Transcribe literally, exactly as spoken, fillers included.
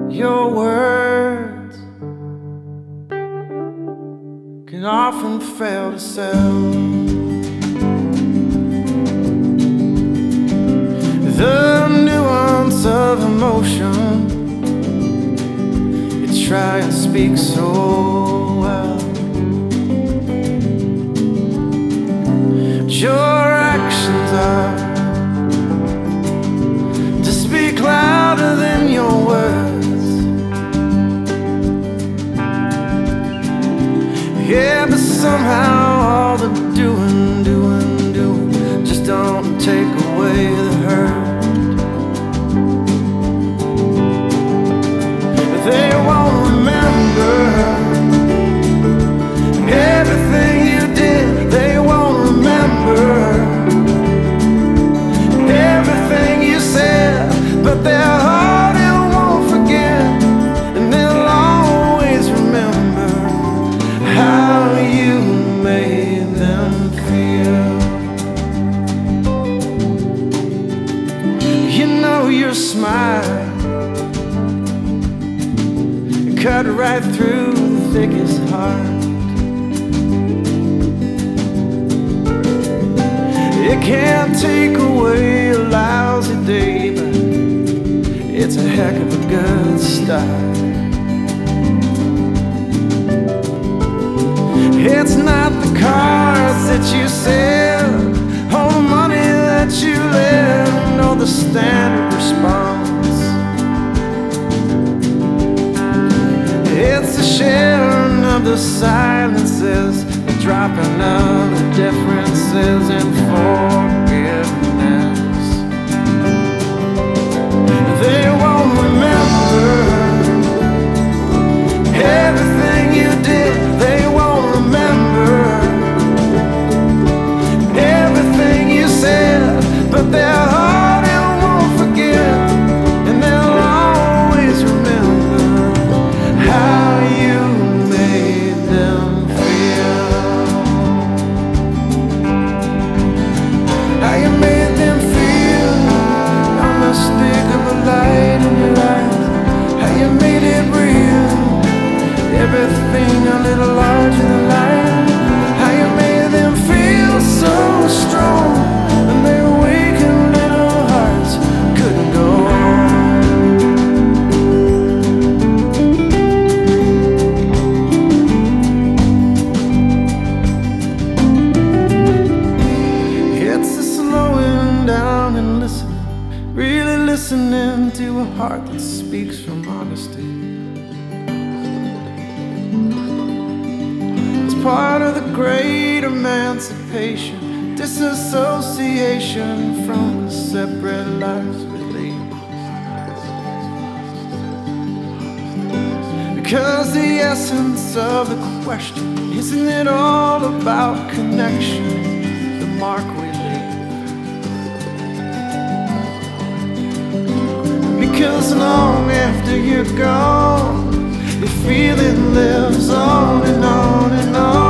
Your words can often fail to sell the nuance of emotion. You try and speak so well, but your actions are to speak louder than your words. Yeah, but somehow all the doing, doing, doing just don't take away the hurt. They won't remember everything you did. They won't remember everything you said, but their heart it won't forget, and they'll always remember how you made them feel. You know your smile cut right through the thickest heart. It can't take away a lousy day, but it's a heck of a good start. It's not the cars that you sell or the money that you lend or the standard response. It's the sharing of the silences, the dropping of the differences and forgiveness. They won't remember everything you did. They won't remember everything you said, but their heart it won't forget, and they'll always remember how you made them feel. How you made them feel unmistakable light in your eyes. How you made it real, everything a little larger than life. How you made them feel so strong, and their weakened little hearts couldn't go on. It's the slowing down and listening, really listening to a heart that speaks from honesty. Part of the great emancipation, disassociation from the separate lives we lead. Because the essence of the question, isn't it all about connection, the mark we leave? Because long after you're gone, the feeling lives on and on and on.